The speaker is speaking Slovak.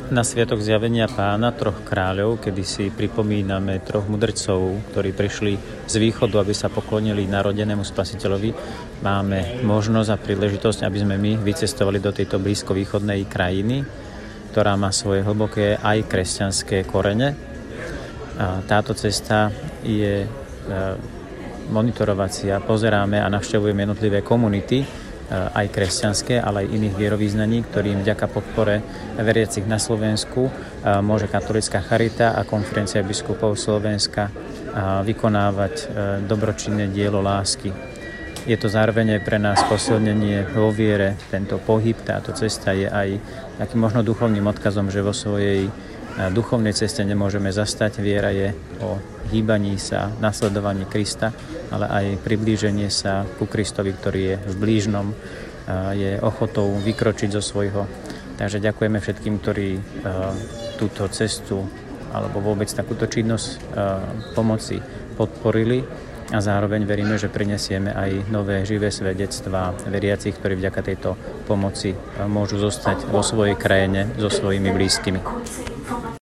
Na sviatok zjavenia Pána troch kráľov, kedy si pripomíname troch mudrcov, ktorí prišli z východu, aby sa poklonili narodenému Spasiteľovi, máme možnosť a príležitosť, aby sme my vycestovali do tejto blízkovýchodnej krajiny, ktorá má svoje hlboké aj kresťanské korene. A táto cesta je monitorovacia, pozeráme a navštevujeme jednotlivé komunity, aj kresťanské, ale aj iných vierovýznaní, ktorým vďaka podpore veriacich na Slovensku môže Katolícka charita a Konferencia biskupov Slovenska vykonávať dobročinné dielo lásky. Je to zároveň pre nás posilnenie vo viere. Tento pohyb, táto cesta je aj takým možno duchovným odkazom, že vo svojej duchovnej ceste nemôžeme zastať. Viera je o hýbaní sa, nasledovaní Krista, ale aj priblíženie sa ku Kristovi, ktorý je v blížnom, je ochotou vykročiť zo svojho. Takže ďakujeme všetkým, ktorí túto cestu alebo vôbec takúto činnosť pomoci podporili a zároveň veríme, že prinesieme aj nové živé svedectvá veriacich, ktorí vďaka tejto pomoci môžu zostať vo svojej krajine so svojimi blízkymi.